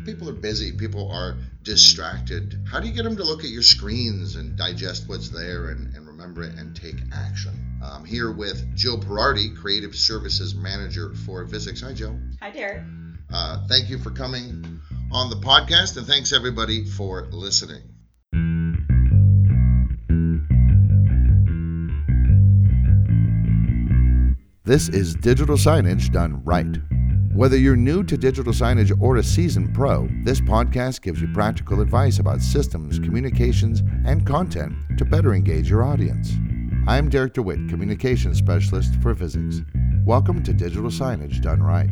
People are busy. People are distracted. How do you get them to look at your screens and digest what's there and remember it and take action? I'm here with Jill Perardi, Creative Services Manager for Vuzix. Hi, Jill. Hi, Derek. Thank you for coming on the podcast, and thanks everybody for listening. This is digital signage done right. Whether you're new to digital signage or a seasoned pro, this podcast gives you practical advice about systems, communications, and content to better engage your audience. I'm Derek DeWitt, Communications Specialist for Vuzix. Welcome to Digital Signage Done Right.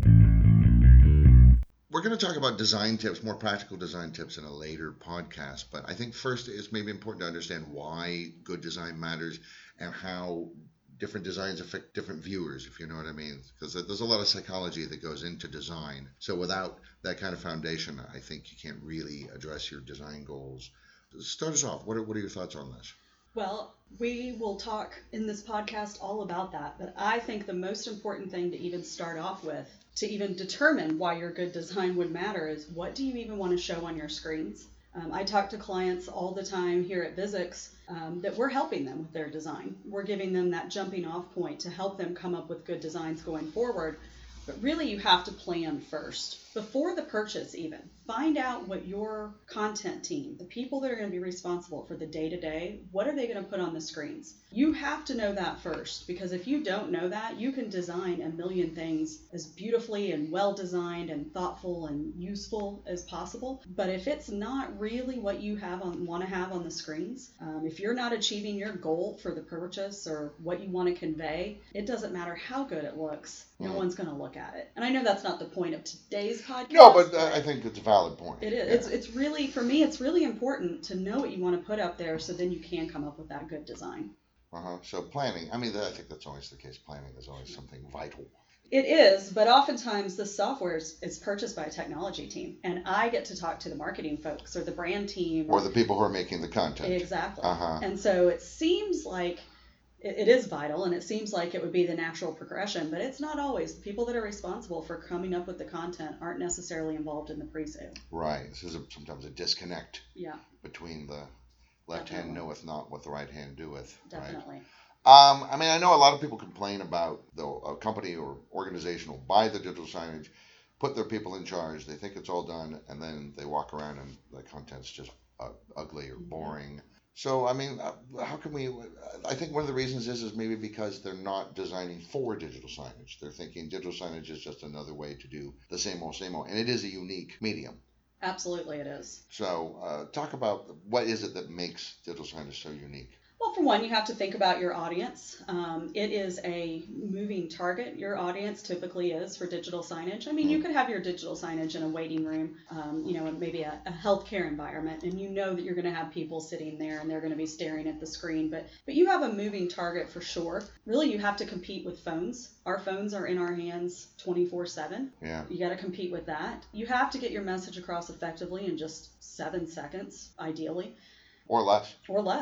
We're going to talk about design tips, more practical design tips in a later podcast, but I think first it's maybe important to understand why good design matters and how different designs affect different viewers, if you know what I mean, because there's a lot of psychology that goes into design. So without that kind of foundation, I think you can't really address your design goals. Start us off. What are your thoughts on this? Well, we will talk in this podcast all about that, but I think the most important thing to even start off with, to even determine why your good design would matter, is what do you even want to show on your screens? I talk to clients all the time here at Vuzix that we're helping them with their design. We're giving them that jumping off point to help them come up with good designs going forward. But really, you have to plan first. Before the purchase even, find out what your content team, the people that are going to be responsible for the day-to-day, what are they going to put on the screens? You have to know that first, because if you don't know that, you can design a million things as beautifully and well-designed and thoughtful and useful as possible. But if it's not really what you want to have on the screens, if you're not achieving your goal for the purchase or what you want to convey, it doesn't matter how good it looks. No one's going to look at it. And I know that's not the point of today's podcast. No, but I think it's a valid point. It is. Yeah. It's really, for me, it's really important to know what you want to put up there so then you can come up with that good design. So planning, I mean, I think that's always the case. Planning is always something vital. It is, but oftentimes the software is purchased by a technology team, and I get to talk to the marketing folks or the brand team. Or the people who are making the content. Exactly. And so it seems like it is vital, and it seems like it would be the natural progression, but it's not always. The people that are responsible for coming up with the content aren't necessarily involved in the pre-sale. Right. This is sometimes a disconnect between the left hand knoweth not what the right hand doeth. Definitely. Right? I mean, I know a lot of people complain about a company or organization will buy the digital signage, put their people in charge, they think it's all done, and then they walk around and the content's just ugly or boring. So, I mean, how can we, I think one of the reasons is maybe because they're not designing for digital signage. They're thinking digital signage is just another way to do the same old, and it is a unique medium. Absolutely it is. So, talk about what is it that makes digital signage so unique? Well, for one, you have to think about your audience. It is a moving target. Your audience typically is for digital signage. I mean, you could have your digital signage in a waiting room, in maybe a healthcare environment, and you know that you're going to have people sitting there and they're going to be staring at the screen. But you have a moving target for sure. Really, you have to compete with phones. Our phones are in our hands 24/7. Yeah. You got to compete with that. You have to get your message across effectively in just 7 seconds, ideally. Or less.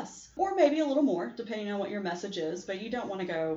Or maybe a little more, depending on what your message is. But you don't want to go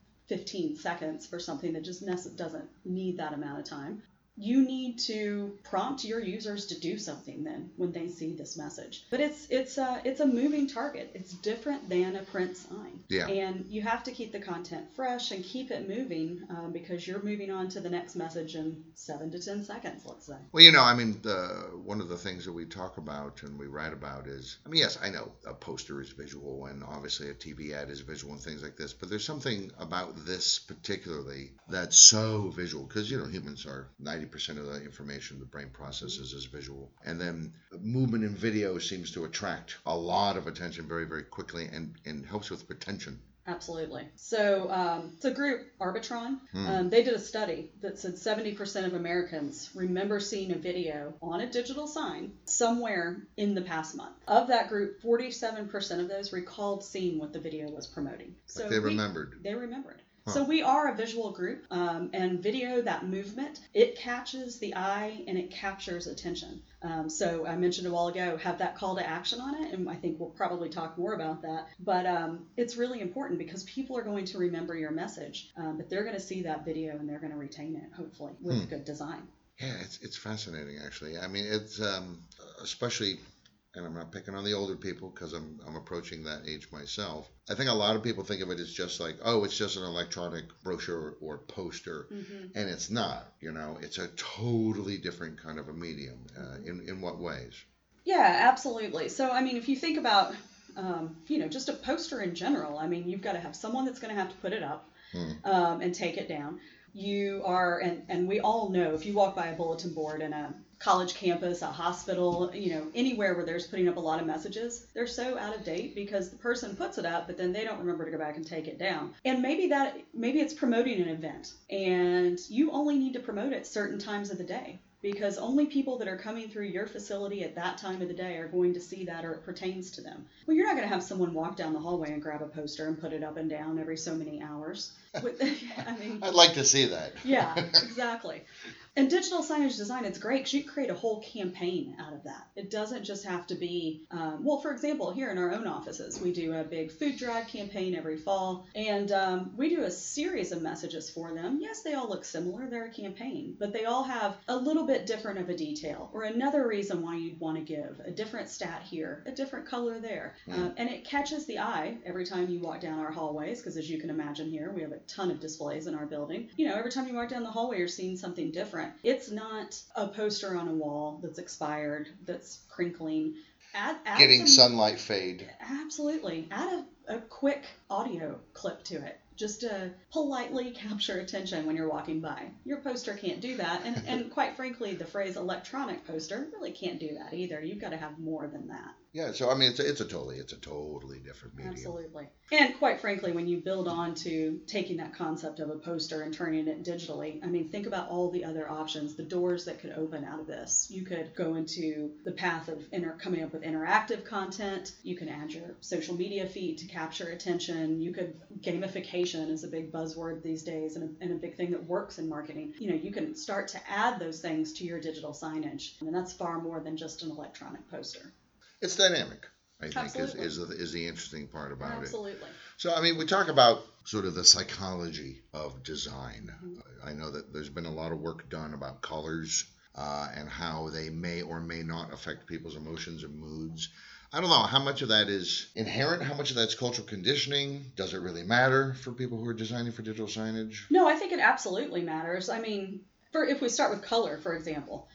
15 seconds for something that just doesn't need that amount of time. You need to prompt your users to do something then when they see this message. But it's a moving target. It's different than a print sign. Yeah. And you have to keep the content fresh and keep it moving because you're moving on to the next message in 7 to 10 seconds, let's say. Well, I mean, one of the things that we talk about and we write about is, I mean, yes, I know a poster is visual and obviously a TV ad is visual and things like this, but there's something about this particularly that's so visual because, humans are 90% of the information the brain processes is visual. And then movement in video seems to attract a lot of attention very, very quickly and helps with retention. Absolutely. So the group Arbitron, they did a study that said 70% of Americans remember seeing a video on a digital sign somewhere in the past month. Of that group, 47% of those recalled seeing what the video was promoting. So they remembered. They remembered. So we are a visual group, and video, that movement, it catches the eye and it captures attention. So I mentioned a while ago, have that call to action on it, and I think we'll probably talk more about that. But it's really important because people are going to remember your message, but they're going to see that video and they're going to retain it, hopefully, with good design. Yeah, it's fascinating actually. I mean, it's especially, and I'm not picking on the older people because I'm approaching that age myself. I think a lot of people think of it as just like, oh, it's just an electronic brochure or poster, and it's not. You know, it's a totally different kind of a medium. In what ways? Yeah, absolutely. So, I mean, if you think about, just a poster in general, I mean, you've got to have someone that's going to have to put it up Hmm. and take it down. You are, and we all know if you walk by a bulletin board in a college campus, a hospital, anywhere where there's putting up a lot of messages, they're so out of date because the person puts it up, but then they don't remember to go back and take it down. And maybe it's promoting an event and you only need to promote it certain times of the day, because only people that are coming through your facility at that time of the day are going to see that, or it pertains to them. Well, you're not going to have someone walk down the hallway and grab a poster and put it up and down every so many hours. I mean, I'd like to see that. yeah, exactly. And digital signage design, it's great because you can create a whole campaign out of that. It doesn't just have to be, well, for example, here in our own offices, we do a big food drive campaign every fall, and we do a series of messages for them. Yes, they all look similar, they're a campaign, but they all have a little bit different of a detail, or another reason why you'd want to give, a different stat here, a different color there. And it catches the eye every time you walk down our hallways, because as you can imagine here, we have a ton of displays in our building. Every time you walk down the hallway, you're seeing something different. It's not a poster on a wall that's expired, that's crinkling. Add Getting some, sunlight fade. absolutely. Add a quick audio clip to it, just to politely capture attention when you're walking by. Your poster can't do that, and quite frankly, the phrase electronic poster really can't do that either. You've got to have more than that. Yeah, so I mean, it's a totally different medium. Absolutely. And quite frankly, when you build on to taking that concept of a poster and turning it digitally, I mean, think about all the other options, the doors that could open out of this. You could go into the path of coming up with interactive content. You can add your social media feed to capture attention. You could, gamification is a big buzzword these days and a big thing that works in marketing. You can start to add those things to your digital signage. And that's far more than just an electronic poster. It's dynamic, I think, Absolutely. is the interesting part about it. Absolutely. So, I mean, we talk about sort of the psychology of design. I know that there's been a lot of work done about colors and how they may or may not affect people's emotions and moods. I don't know how much of that is inherent, how much of that's cultural conditioning. Does it really matter for people who are designing for digital signage? No, I think it absolutely matters. I mean, if we start with color, for example,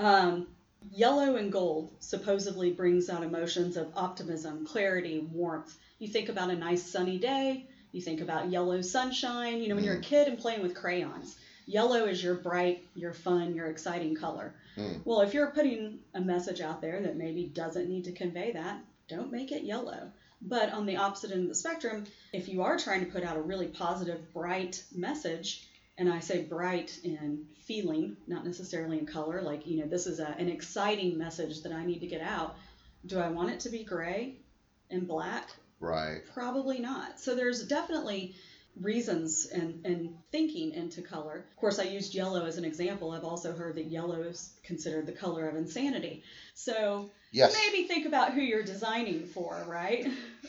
yellow and gold supposedly brings out emotions of optimism, clarity, warmth. You think about a nice sunny day, you think about yellow sunshine. When you're a kid and playing with crayons, yellow is your bright, your fun, your exciting color. Well, if you're putting a message out there that maybe doesn't need to convey that, don't make it yellow. But on the opposite end of the spectrum, if you are trying to put out a really positive, bright message, and I say bright in feeling, not necessarily in color, like, this is an exciting message that I need to get out. Do I want it to be gray and black? Right. Probably not. So there's definitely reasons and thinking into color. Of course, I used yellow as an example. I've also heard that yellow is considered the color of insanity. So yes. Maybe think about who you're designing for, right?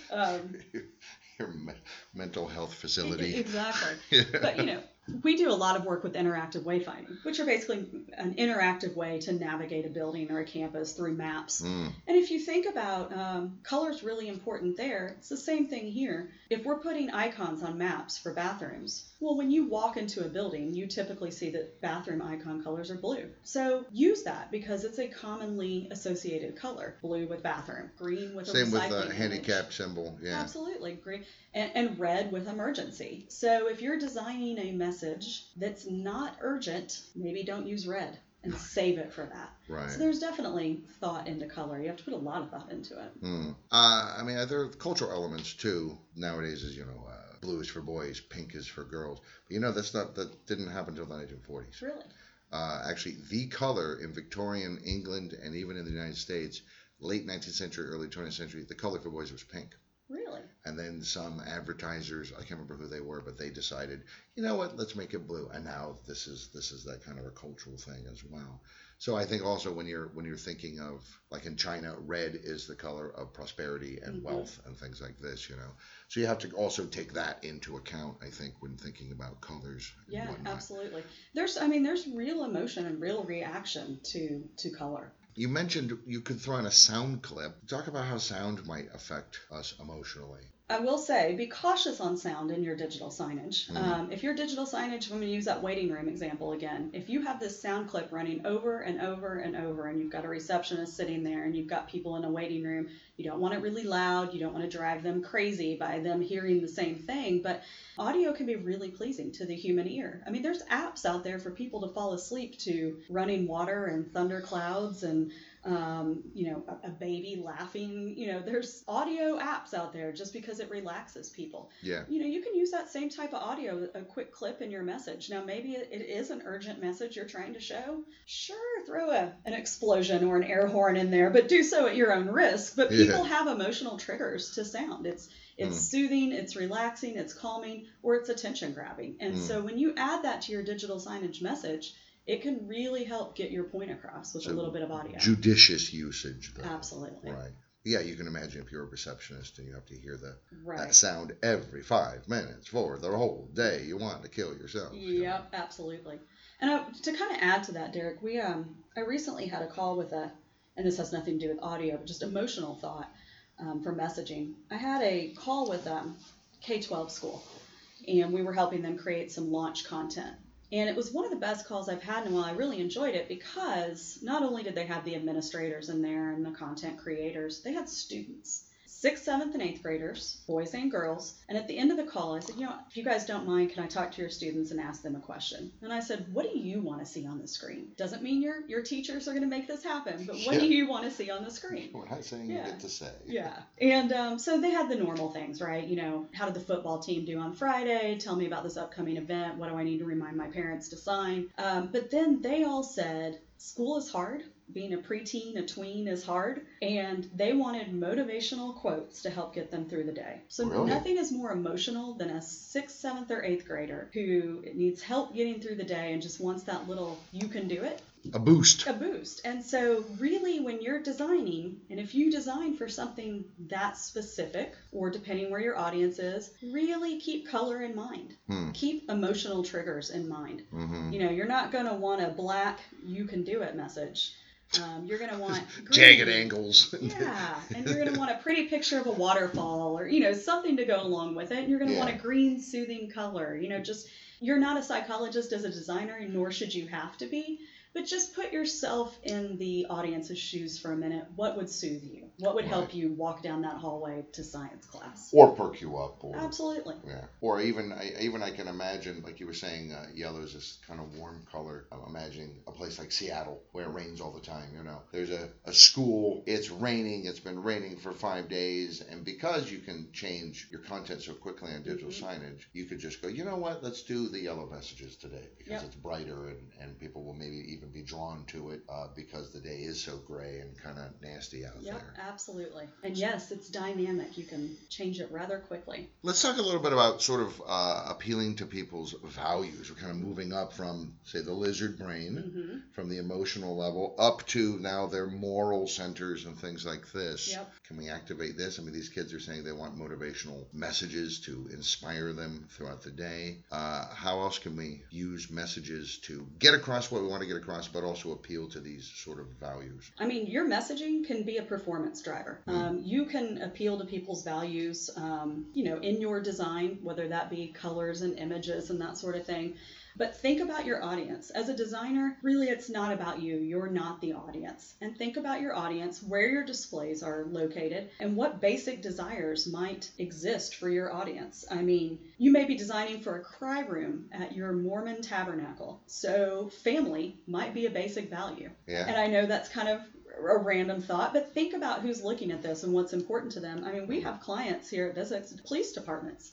Your mental health facility. Exactly. Yeah. But, we do a lot of work with interactive wayfinding, which are basically an interactive way to navigate a building or a campus through maps. And if you think about color is really important there, it's the same thing here. If we're putting icons on maps for bathrooms, well, when you walk into a building, you typically see that bathroom icon colors are blue. So use that because it's a commonly associated color. Blue with bathroom, green with a recycling. Same with the handicap symbol. Yeah. Absolutely. Green. And red with emergency. So if you're designing a message that's not urgent, maybe don't use red and save it for that. Right. So there's definitely thought into color. You have to put a lot of thought into it. I mean, there are cultural elements too. Nowadays, is blue is for boys, pink is for girls. But that didn't happen until the 1940s. Really? Actually, the color in Victorian England and even in the United States, late 19th century, early 20th century, the color for boys was pink. Really? And then some advertisers, I can't remember who they were, but they decided, you know what, let's make it blue. And now this is that kind of a cultural thing as well. So I think also when you're thinking of, like in China, red is the color of prosperity and wealth and things like this, you know. So you have to also take that into account, I think, when thinking about colors and Yeah, whatnot. absolutely. There's real emotion and real reaction to color. You mentioned you could throw in a sound clip. Talk about how sound might affect us emotionally. I will say, be cautious on sound in your digital signage. If your digital signage, I'm going to use that waiting room example again. If you have this sound clip running over and over and over, and you've got a receptionist sitting there, and you've got people in a waiting room, you don't want it really loud. You don't want to drive them crazy by them hearing the same thing. But audio can be really pleasing to the human ear. I mean, there's apps out there for people to fall asleep to running water and thunderclouds and a baby laughing. There's audio apps out there just because it relaxes people. Yeah. You can use that same type of audio, a quick clip in your message. Now, maybe it is an urgent message you're trying to show. Sure, throw an explosion or an air horn in there, but do so at your own risk. But people have emotional triggers to sound. It's soothing, it's relaxing, it's calming, or it's attention grabbing. And so when you add that to your digital signage message, it can really help get your point across with a little bit of audio. Judicious usage, though. Absolutely. Right. Yeah, you can imagine if you're a receptionist and you have to hear that sound every 5 minutes for the whole day, you want to kill yourself. Yep, absolutely. And to kind of add to that, Derek, I recently had a call with and this has nothing to do with audio, but just emotional thought for messaging. I had a call with K-12 school, and we were helping them create some launch content. And it was one of the best calls I've had in a while. I really enjoyed it because not only did they have the administrators in there and the content creators, they had students. 6th, 7th, and 8th graders, boys and girls. And at the end of the call, I said, if you guys don't mind, can I talk to your students and ask them a question? And I said, what do you want to see on the screen? Doesn't mean your teachers are going to make this happen, but what do you want to see on the screen? We're not saying you get to say. Yeah. And so they had the normal things, right? How did the football team do on Friday? Tell me about this upcoming event. What do I need to remind my parents to sign? But then they all said, school is hard. Being a preteen, a tween is hard, and they wanted motivational quotes to help get them through the day. So nothing is more emotional than a 6th, 7th, or 8th grader who needs help getting through the day and just wants that little, you can do it. A boost. And so really when you're designing, and if you design for something that specific, or depending where your audience is, really keep color in mind. Keep emotional triggers in mind. You're not going to want a black, you can do it message. You're going to want jagged angles. Yeah, and you're going to want a pretty picture of a waterfall or, something to go along with it. And you're going to want a green, soothing color. You're not a psychologist as a designer, nor should you have to be. But just put yourself in the audience's shoes for a minute. What would soothe you? What would help you walk down that hallway to science class? Or perk you up. Absolutely. Yeah. Or even I can imagine, like you were saying, yellow is this kind of warm color. I'm imagining a place like Seattle where it rains all the time. There's a school. It's raining. It's been raining for 5 days. And because you can change your content so quickly on digital signage, you could just go, you know what? Let's do the yellow messages today because it's brighter and people will maybe even be drawn to it because the day is so gray and kind of nasty out there. Yep, absolutely. And yes, it's dynamic. You can change it rather quickly. Let's talk a little bit about sort of appealing to people's values. We're kind of moving up from, say, the lizard brain, from the emotional level, up to now their moral centers and things like this. Yep. Can we activate this? I mean, these kids are saying they want motivational messages to inspire them throughout the day. How else can we use messages to get across what we want to get across, but also appeal to these sort of values? I mean, your messaging can be a performance driver. You can appeal to people's values, in your design, whether that be colors and images and that sort of thing. But think about your audience. As a designer, really it's not about you. You're not the audience. And think about your audience, where your displays are located, and what basic desires might exist for your audience. I mean, you may be designing for a cry room at your Mormon tabernacle. So family might be a basic value. Yeah. And I know that's kind of a random thought, but think about who's looking at this and what's important to them. I mean, we have clients here at Visix, police departments.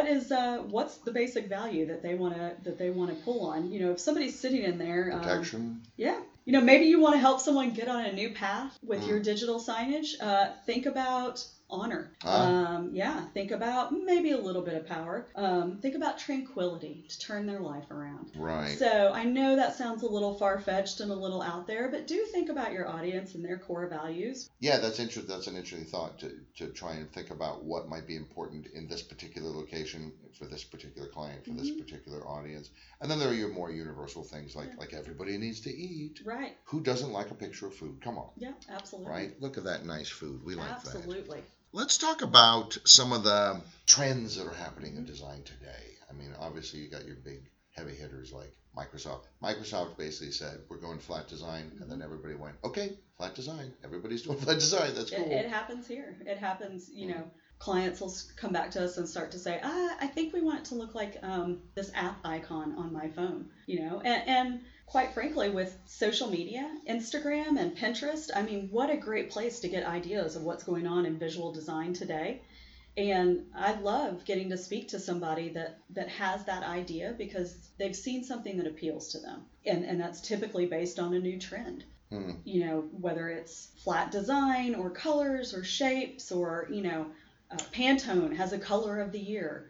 What's the basic value that they want to pull on? If somebody's sitting in there, protection. Maybe you want to help someone get on a new path with your digital signage. Think about honor. Ah. Think about maybe a little bit of power. Think about tranquility to turn their life around. Right. So I know that sounds a little far-fetched and a little out there, but do think about your audience and their core values. Yeah, that's interesting. That's an interesting thought to try and think about what might be important in this particular location for this particular client, for this particular audience. And then there are your more universal things like everybody needs to eat. Right. Who doesn't like a picture of food? Come on. Yeah, absolutely. Right? Look at that nice food. We like that. Absolutely. Let's talk about some of the trends that are happening in design today. I mean, obviously you got your big heavy hitters like Microsoft. Microsoft basically said, we're going flat design, and then everybody went, okay, flat design. Everybody's doing flat design. That's cool. It happens here. It happens, clients will come back to us and start to say, I think we want it to look like this app icon on my phone, and quite frankly, with social media, Instagram and Pinterest, I mean, what a great place to get ideas of what's going on in visual design today. And I love getting to speak to somebody that has that idea because they've seen something that appeals to them. And that's typically based on a new trend. Whether it's flat design or colors or shapes or, Pantone has a color of the year,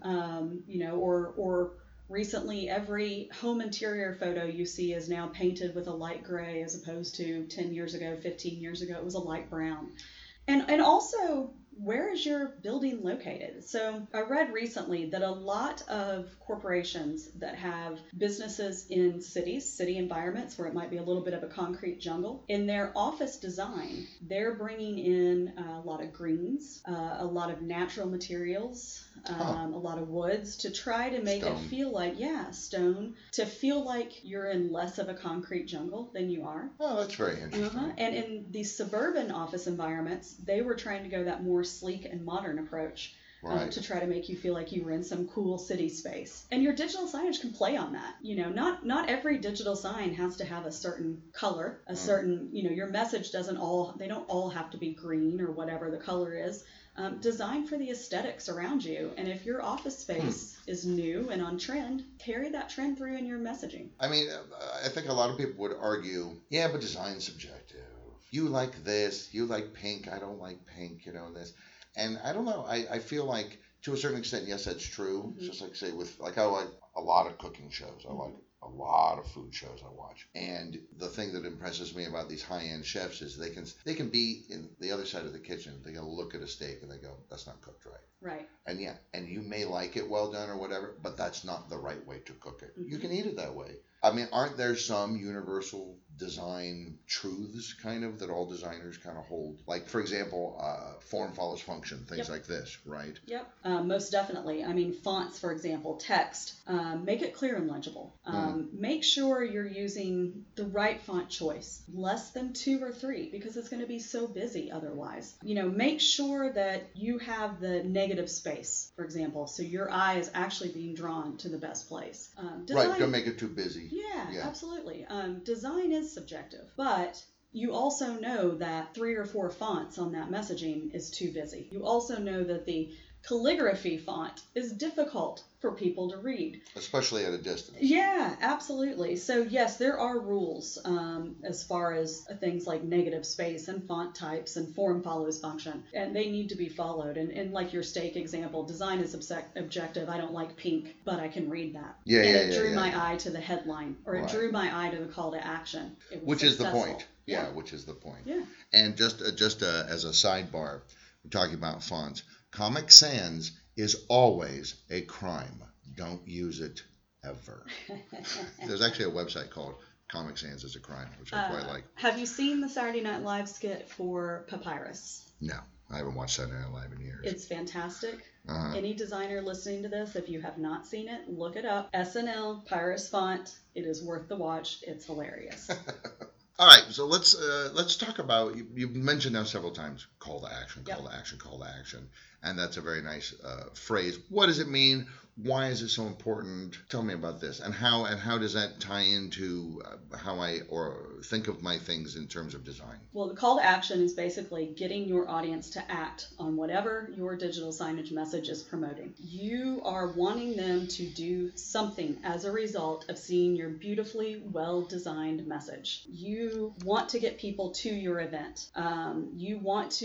or recently every home interior photo you see is now painted with a light gray as opposed to 10 years ago, 15 years ago, it was a light brown. And also, where is your building located? So I read recently that a lot of corporations that have businesses in cities, city environments where it might be a little bit of a concrete jungle, in their office design, they're bringing in a lot of greens, a lot of natural materials, a lot of woods to try to make it feel like, stone, to feel like you're in less of a concrete jungle than you are. Oh, that's very interesting. And in these suburban office environments, they were trying to go that more sleek and modern approach to try to make you feel like you were in some cool city space. And your digital signage can play on that. Not every digital sign has to have a certain color, a certain, your message they don't all have to be green or whatever the color is. Design for the aesthetics around you. And if your office space is new and on trend, carry that trend through in your messaging. I mean, I think a lot of people would argue, but design's subjective. You like this, you like pink, I don't like pink, this. And I don't know, I feel like to a certain extent, yes, that's true. It's just like, say, I like a lot of cooking shows. I like a lot of food shows I watch. And the thing that impresses me about these high-end chefs is they can be in the other side of the kitchen. They can look at a steak and they go, that's not cooked right. Right. And you may like it well done or whatever, but that's not the right way to cook it. You can eat it that way. I mean, aren't there some universal design truths kind of that all designers kind of hold? Like, for example, form follows function, things like this, right? Yep, most definitely. I mean, fonts, for example, text, make it clear and legible. Make sure you're using the right font choice, less than 2 or 3, because it's going to be so busy otherwise. Make sure that you have the negative space, for example, so your eye is actually being drawn to the best place. Right, don't make it too busy. Yeah, absolutely. Design is subjective, but you also know that 3 or 4 fonts on that messaging is too busy. You also know that the calligraphy font is difficult for people to read. Especially at a distance. Yeah, absolutely. So yes, there are rules as far as things like negative space and font types and form follows function, and they need to be followed. And like your steak example, design is objective. I don't like pink, but I can read that. It drew my eye to the headline, or it drew my eye to the call to action. Which is the point. Yeah, which is the point. Yeah. And just as a sidebar, we're talking about fonts. Comic Sans is always a crime. Don't use it ever. There's actually a website called Comic Sans is a Crime, which I quite like. Have you seen the Saturday Night Live skit for Papyrus? No, I haven't watched Saturday Night Live in years. It's fantastic. Any designer listening to this, if you have not seen it, look it up. SNL, Papyrus font. It is worth the watch. It's hilarious. All right, so let's talk about, you've mentioned now several times, call to action, call to action, call to action. And that's a very nice phrase. What does it mean? Why is it so important? Tell me about this. And how does that tie into how I think of my things in terms of design? Well, the call to action is basically getting your audience to act on whatever your digital signage message is promoting. You are wanting them to do something as a result of seeing your beautifully well-designed message. You want to get people to your event. You want to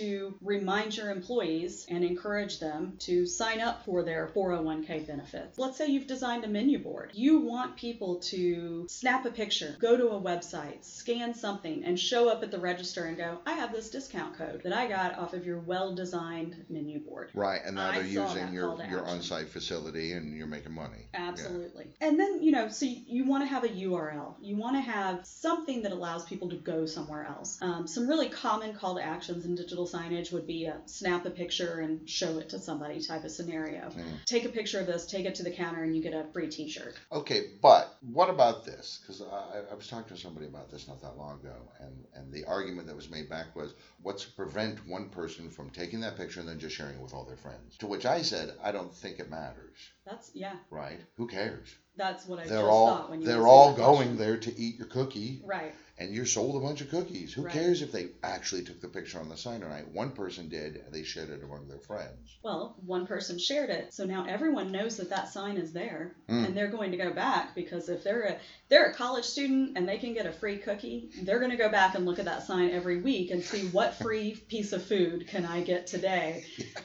to remind your employees and encourage them to sign up for their 401k benefits. Let's say you've designed a menu board. You want people to snap a picture, go to a website, scan something, and show up at the register and go, I have this discount code that I got off of your well-designed menu board. Right, and now they're using your on-site facility and you're making money. Absolutely. Yeah. And then, so you want to have a URL. You want to have something that allows people to go somewhere else. Some really common call to actions in digital signage would be a snap a picture and show it to somebody type of scenario. Take a picture of this, take it to the counter, and you get a free t-shirt. Okay, but what about this? Because I was talking to somebody about this not that long ago, and the argument that was made back was, what's to prevent one person from taking that picture and then just sharing it with all their friends? To which I said, I don't think it matters. Yeah. Right? Who cares? That's what I thought when you they're all going there to eat your cookie. Right. And you sold a bunch of cookies. Who cares if they actually took the picture on the sign or not? One person did, and they shared it among their friends. Well, one person shared it, so now everyone knows that sign is there, and they're going to go back, because if they're a college student and they can get a free cookie, they're going to go back and look at that sign every week and see what free piece of food can I get today.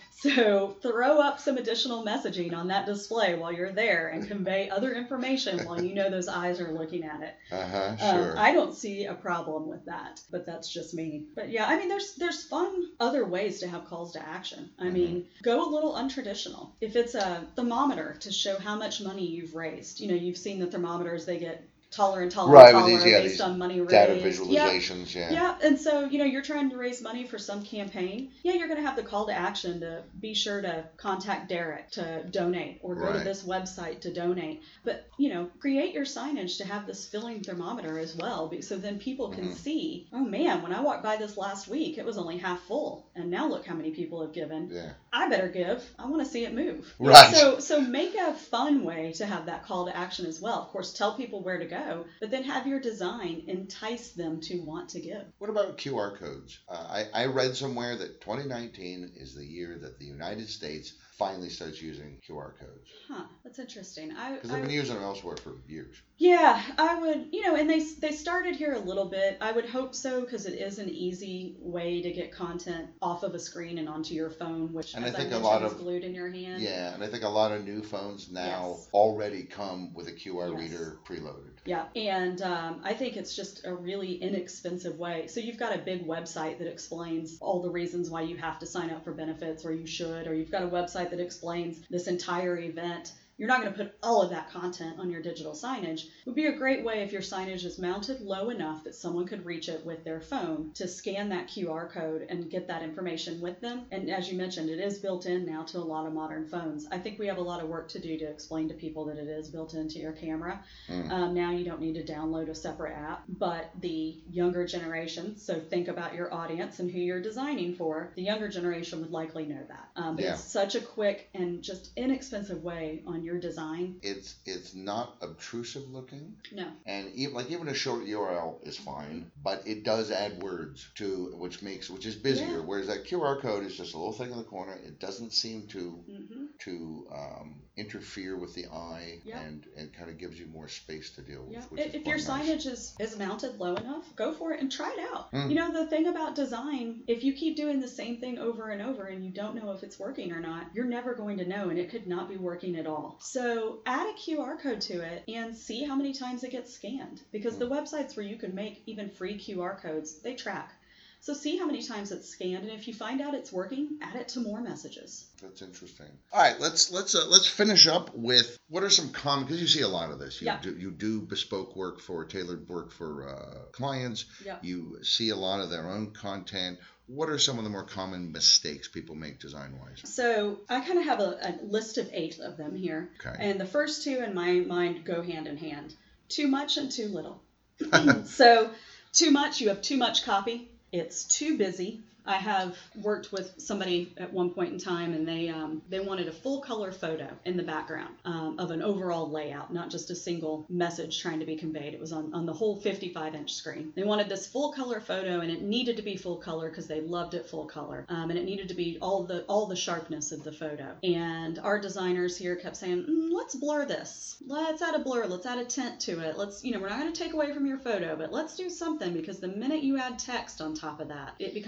So throw up some additional messaging on that display while you're there and convey other information while you know those eyes are looking at it. Sure. I don't see a problem with that, but that's just me. But yeah, I mean, there's fun other ways to have calls to action. I mean, go a little untraditional. If it's a thermometer to show how much money you've raised, you've seen the thermometers, they get taller and taller and taller based on money raised. Data visualizations, Yeah, and so, you're trying to raise money for some campaign. Yeah, you're going to have the call to action to be sure to contact Derek to donate or go to this website to donate. But, create your signage to have this filling thermometer as well, so then people can see, oh man, when I walked by this last week, it was only half full. And now look how many people have given. Yeah. I better give. I want to see it move. Right. So make a fun way to have that call to action as well. Of course, tell people where to go, but then have your design entice them to want to give. What about QR codes? I read somewhere that 2019 is the year that the United States finally starts using QR codes. That's interesting. Because they've been using them elsewhere for years. Yeah, I would, and they started here a little bit. I would hope so, because it is an easy way to get content off of a screen and onto your phone, which, and as I think mentioned, a lot is of glued in your hand. Yeah, and I think a lot of new phones now already come with a QR reader preloaded. Yeah, and I think it's just a really inexpensive way. So you've got a big website that explains all the reasons why you have to sign up for benefits, or you should, or you've got a website that explains this entire event. You're not going to put all of that content on your digital signage. It would be a great way if your signage is mounted low enough that someone could reach it with their phone to scan that QR code and get that information with them. And as you mentioned, it is built in now to a lot of modern phones. I think we have a lot of work to do to explain to people that it is built into your camera. Now you don't need to download a separate app, but the younger generation, so think about your audience and who you're designing for, the younger generation would likely know that. It's such a quick and just inexpensive way on your design. It's not obtrusive looking. No. And even a short URL is fine, but it does add words to which is busier. Whereas that QR code is just a little thing in the corner. It doesn't seem to interfere with the eye and kind of gives you more space to deal with. Which if your signage is mounted low enough, go for it and try it out. The thing about design, if you keep doing the same thing over and over and you don't know if it's working or not, you're never going to know, and it could not be working at all. So add a QR code to it and see how many times it gets scanned, because the websites where you can make even free QR codes, they track. So see how many times it's scanned, and if you find out it's working, add it to more messages. That's interesting. All right, let's finish up with what are some common, because you see a lot of this. You do bespoke work tailored work for clients. Yeah. You see a lot of their own content. What are some of the more common mistakes people make design-wise? So I kind of have a list of 8 of them here. Okay. And the first 2 in my mind go hand in hand. Too much and too little. So too much, you have too much copy. It's too busy. I have worked with somebody at one point in time, and they wanted a full color photo in the background of an overall layout, not just a single message trying to be conveyed. It was on the whole 55-inch screen. They wanted this full color photo, and it needed to be full color because they loved it full color, and it needed to be all the sharpness of the photo. And our designers here kept saying, let's blur this. Let's add a blur. Let's add a tint to it. Let's, we're not going to take away from your photo, but let's do something, because the minute you add text on top of that, it becomes really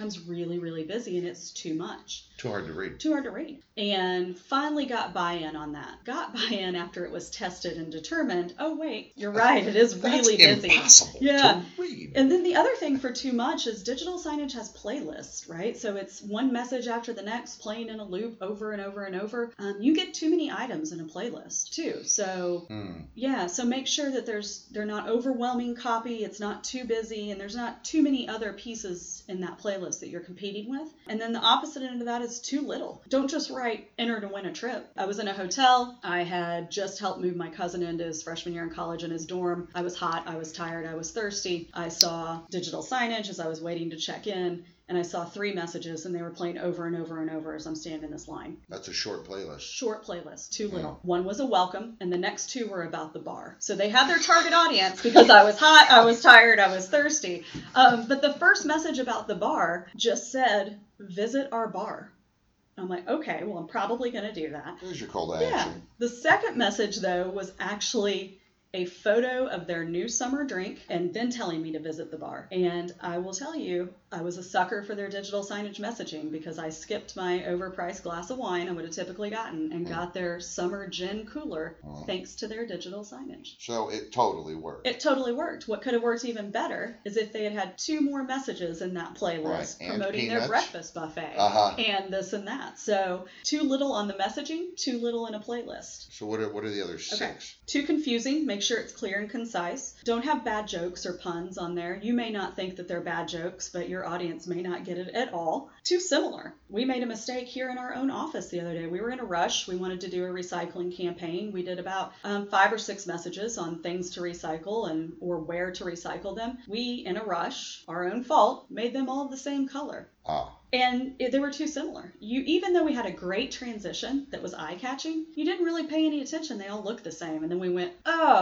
really, really busy and it's too much. Too hard to read. Too hard to read. And finally got buy-in on that. Got buy-in after it was tested and determined, oh wait, you're right, it is really busy. Impossible to read. And then the other thing for too much is digital signage has playlists, right? So it's one message after the next playing in a loop over and over and over. You get too many items in a playlist too. So so make sure that they're not overwhelming copy, it's not too busy, and there's not too many other pieces in that playlist that you're competing with. And then the opposite end of that is too little. Don't just write enter to win a trip. I was in a hotel. I had just helped move my cousin into his freshman year in college in his dorm. I was hot, I was tired, I was thirsty. I saw digital signage as I was waiting to check in, and I saw 3 messages, and they were playing over and over and over as I'm standing in this line. That's a short playlist. Short playlist, too little. One was a welcome, and the next 2 were about the bar. So they had their target audience because I was hot, I was tired, I was thirsty. But the first message about the bar just said, visit our bar. I'm like, okay, well, I'm probably going to do that. There's your call to action. The second message, though, was actually a photo of their new summer drink and then telling me to visit the bar. And I will tell you, I was a sucker for their digital signage messaging because I skipped my overpriced glass of wine I would have typically gotten and got their summer gin cooler thanks to their digital signage. So it totally worked. It totally worked. What could have worked even better is if they had had 2 more messages in that playlist promoting their breakfast buffet and this and that. So too little on the messaging, too little in a playlist. So what are the other 6? Too confusing. Make sure it's clear and concise. Don't have bad jokes or puns on there. You may not think that they're bad jokes, but your audience may not get it at all. Too similar. We made a mistake here in our own office the other day. We were in a rush. We wanted to do a recycling campaign. We did about 5 or 6 messages on things to recycle or where to recycle them. We, in a rush, our own fault, made them all the same color. And they were too similar. Even though we had a great transition that was eye-catching, you didn't really pay any attention. They all looked the same. And then we went,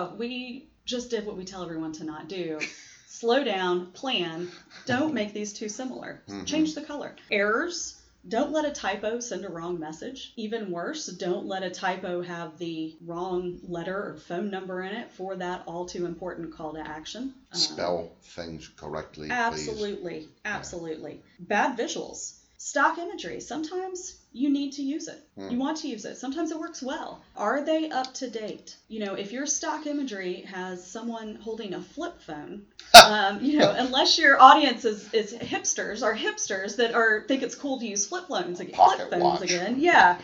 we just did what we tell everyone to not do. Slow down, plan, don't make these too similar. Change the color. Errors. Don't let a typo send a wrong message. Even worse, don't let a typo have the wrong letter or phone number in it for that all too important call to action. Spell things correctly, absolutely, please. Absolutely. Bad visuals. Stock imagery. Sometimes you need to use it. You want to use it. Sometimes it works well. Are they up to date? If your stock imagery has someone holding a flip phone, unless your audience is hipsters that think it's cool to use flip phones again,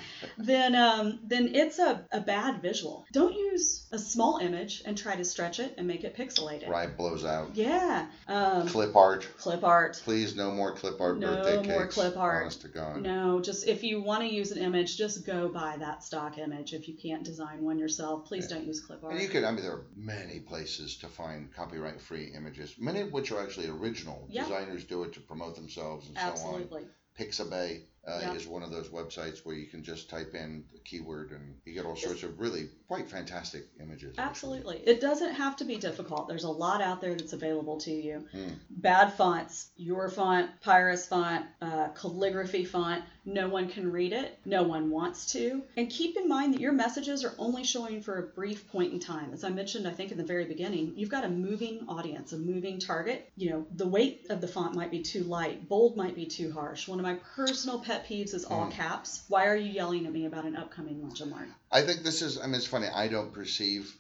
then it's a bad visual. Don't use a small image and try to stretch it and make it pixelated. Right, blows out. Yeah. Clip art. Clip art. Please, no more clip art birthday cakes. No more clip art. Honest to God. No, just if you want to use an image, just go buy that stock image. If you can't design one yourself, please don't use clip art. And there are many places to find copyright-free images, many of which are actually original. Designers do it to promote themselves and so on. Absolutely. Pixabay is one of those websites where you can just type in the keyword and you get all sorts of really quite fantastic images. Absolutely. Actually. It doesn't have to be difficult. There's a lot out there that's available to you. Bad fonts, your font, Pyrus font, calligraphy font, no one can read it. No one wants to. And keep in mind that your messages are only showing for a brief point in time. As I mentioned, I think in the very beginning, you've got a moving audience, a moving target. The weight of the font might be too light. Bold might be too harsh. One of my personal pet peeves is all caps. Why are you yelling at me about an upcoming lunch and learn? I think this is, it's funny. I don't perceive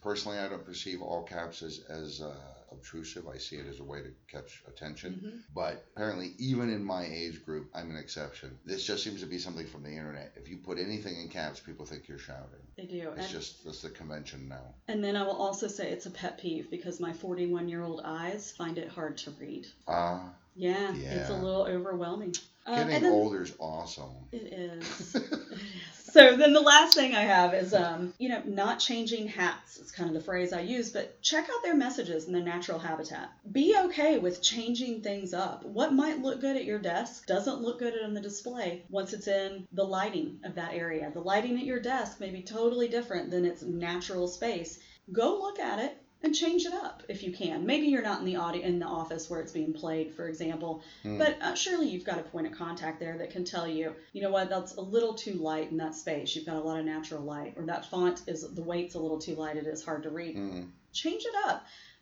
all caps as obtrusive. I see it as a way to catch attention. But apparently, even in my age group, I'm an exception. This just seems to be something from the internet. If you put anything in caps, people think you're shouting. They do. That's the convention now. And then I will also say it's a pet peeve because my 41-year-old eyes find it hard to read. Yeah, it's a little overwhelming. Getting older is awesome. It is. So then the last thing I have is, not changing hats. It's kind of the phrase I use, but check out their messages in their natural habitat. Be okay with changing things up. What might look good at your desk doesn't look good on the display once it's in the lighting of that area. The lighting at your desk may be totally different than its natural space. Go look at it and change it up if you can. Maybe you're not in the office where it's being played, for example, but surely you've got a point of contact there that can tell you, you know what, that's a little too light in that space. You've got a lot of natural light, or that font the weight's a little too light. It is hard to read. Change it up.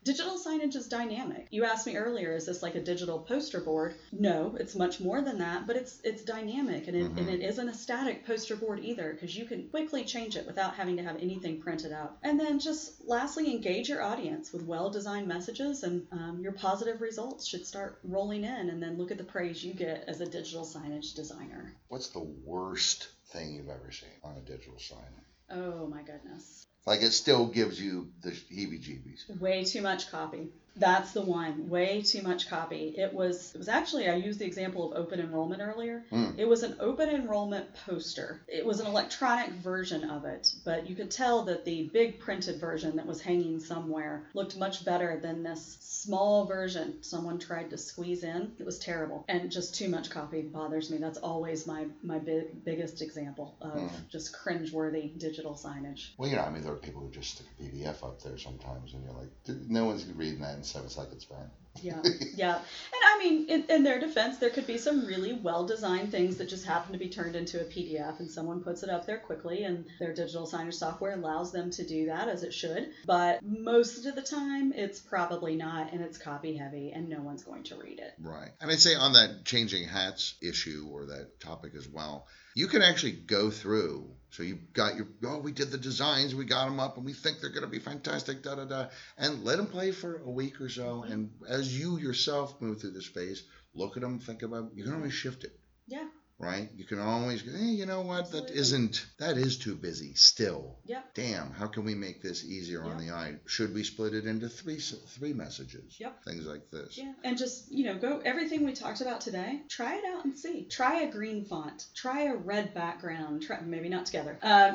Digital signage is dynamic. You asked me earlier, is this like a digital poster board? No, it's much more than that, but it's dynamic, and it isn't a static poster board either, because you can quickly change it without having to have anything printed out. And then just lastly, engage your audience with well-designed messages, and your positive results should start rolling in, and then look at the praise you get as a digital signage designer. What's the worst thing you've ever seen on a digital sign? Oh my goodness. Like, it still gives you the heebie-jeebies. Way too much copy. That's the one. Way too much copy. It was actually, I used the example of open enrollment earlier. It was an open enrollment poster. It was an electronic version of it, but you could tell that the big printed version that was hanging somewhere looked much better than this small version someone tried to squeeze in. It was terrible, and just too much copy bothers me. That's always my biggest example of just cringeworthy digital signage. Well, I mean, there are people who just stick a PDF up there sometimes, and you're like, no one's reading that in 7 seconds, man. Yeah. And I mean, in their defense, there could be some really well-designed things that just happen to be turned into a PDF, and someone puts it up there quickly, and their digital signage software allows them to do that, as it should. But most of the time, it's probably not, and it's copy-heavy, and no one's going to read it. Right. And I'd say on that changing hats issue, or that topic as well, you can actually go through. So you've got we did the designs, we got them up, and we think they're going to be fantastic, and let them play for a week or so. And as you yourself move through the space, look at them, think about, you can always shift it. Yeah. Right? You can always go, hey, you know what? Absolutely. That is too busy still. Yep. Damn, how can we make this easier on the eye? Should we split it into three messages? Yep. Things like this. Yeah. And just, go everything we talked about today, try it out and see. Try a green font. Try a red background. Maybe not together.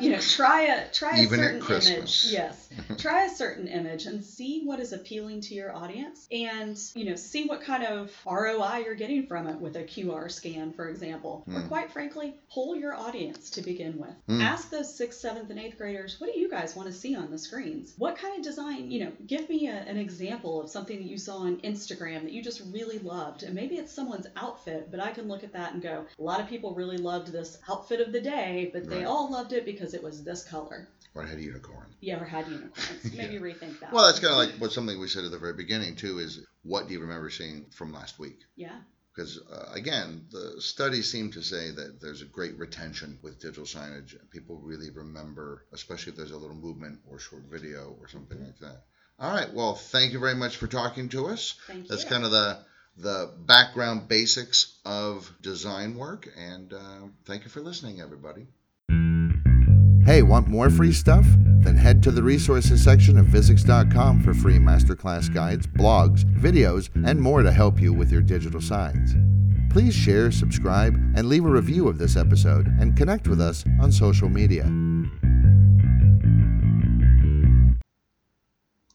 Try a Even certain at Christmas. image. Yes. Try a certain image and see what is appealing to your audience, and, see what kind of ROI you're getting from it with a QR scan, for example. Or quite frankly, poll your audience to begin with. Ask those 6th, 7th, and 8th graders, what do you guys want to see on the screens? What kind of design, give me an example of something that you saw on Instagram that you just really loved. And maybe it's someone's outfit, but I can look at that and go, a lot of people really loved this outfit of the day, but they all loved it because it was this color. Or it had a unicorn. You ever had unicorns? Maybe rethink that. Well, that's kind of like something we said at the very beginning, too, is what do you remember seeing from last week? Yeah. Because, again, the studies seem to say that there's a great retention with digital signage. People really remember, especially if there's a little movement or short video or something like that. All right. Well, thank you very much for talking to us. Thank you. That's kind of the background basics of design work. And thank you for listening, everybody. Hey, want more free stuff? Then head to the resources section of Vuzix.com for free masterclass guides, blogs, videos, and more to help you with your digital signs. Please share, subscribe, and leave a review of this episode, and connect with us on social media.